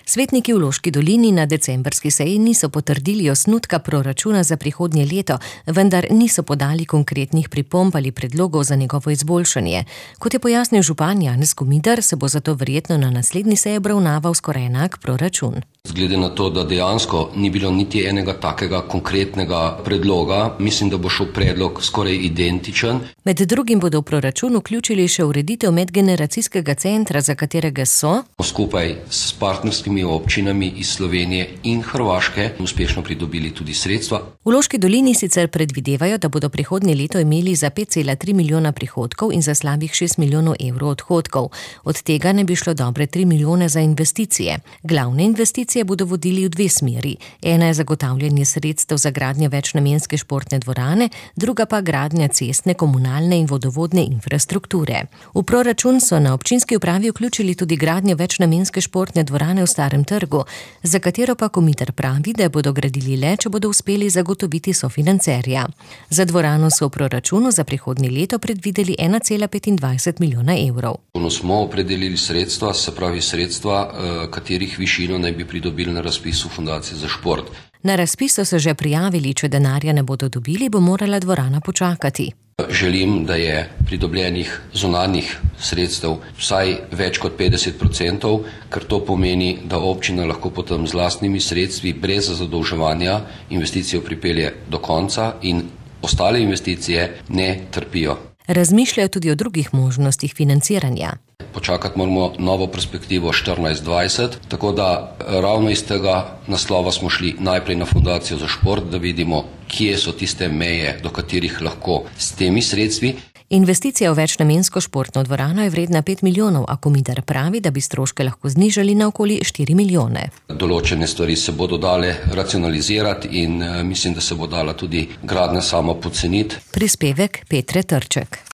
Svetniki v Loški dolini na decembrski seji niso potrdili osnutka proračuna za prihodnje leto, vendar niso podali konkretnih pripomb ali predlogov za njegovo izboljšanje. Kot je pojasnil župan Janez Komidar, se bo zato verjetno na naslednji seji obravnaval skoraj enak proračun. Glede na to, da dejansko ni bilo niti enega takega konkretnega predloga, mislim, da bo šel predlog skoraj identičen. Med drugim bodo v proračun vključili še ureditev medgeneracijskega centra, za katerega so skupaj s partnerskimi občinami iz Slovenije in Hrvaške uspešno pridobili tudi sredstva. V Loški dolini sicer predvidevajo, da bodo prihodnje leto imeli za 5,3 milijona prihodkov in za slabih 6 milijonov evrov odhodkov. Od tega ne bi šlo dobre 3 milijone za investicije. Glavne investicije bodo vodili v dve smeri. Ena je zagotavljanje sredstev za gradnjo večnamenske športne dvorane, druga pa gradnja cestne, komunalne in vodovodne infrastrukture. V proračun so na občinski upravi vključili tudi gradnjo večnamenske športne dvorane v Starem trgu, za katero pa Komidar pravi, da bodo gradili le, če bodo uspeli zagotoviti sofinancerja. Za dvorano so v proračunu za prihodnje leto predvideli 1,25 milijona evrov. Smo opredelili sredstva, se pravi sredstva, katerih višino naj bi pridobili na razpisu Fundacije za šport. Na razpis so se že prijavili, če denarja ne bodo dobili, bo morala dvorana počakati. Želim, da je pridobljenih zunanjih sredstev vsaj več kot 50%, ker to pomeni, da občina lahko potem z lastnimi sredstvi brez zadolževanja investicijo pripelje do konca in ostale investicije ne trpijo. Razmišljajo tudi o drugih možnostih financiranja. Počakati moramo novo perspektivo 14-20, tako da ravno iz tega naslova smo šli najprej na Fundacijo za šport, da vidimo, kje so tiste meje, do katerih lahko s temi sredstvi. Investicija v večnamensko športno dvorano je vredna 5 milijonov, a Komidar pravi, da bi stroške lahko znižali na okoli 4 milijone. Določene stvari se bodo dale racionalizirati in mislim, da se bo dala tudi gradnja sama poceniti. Prispevek Petre Trček.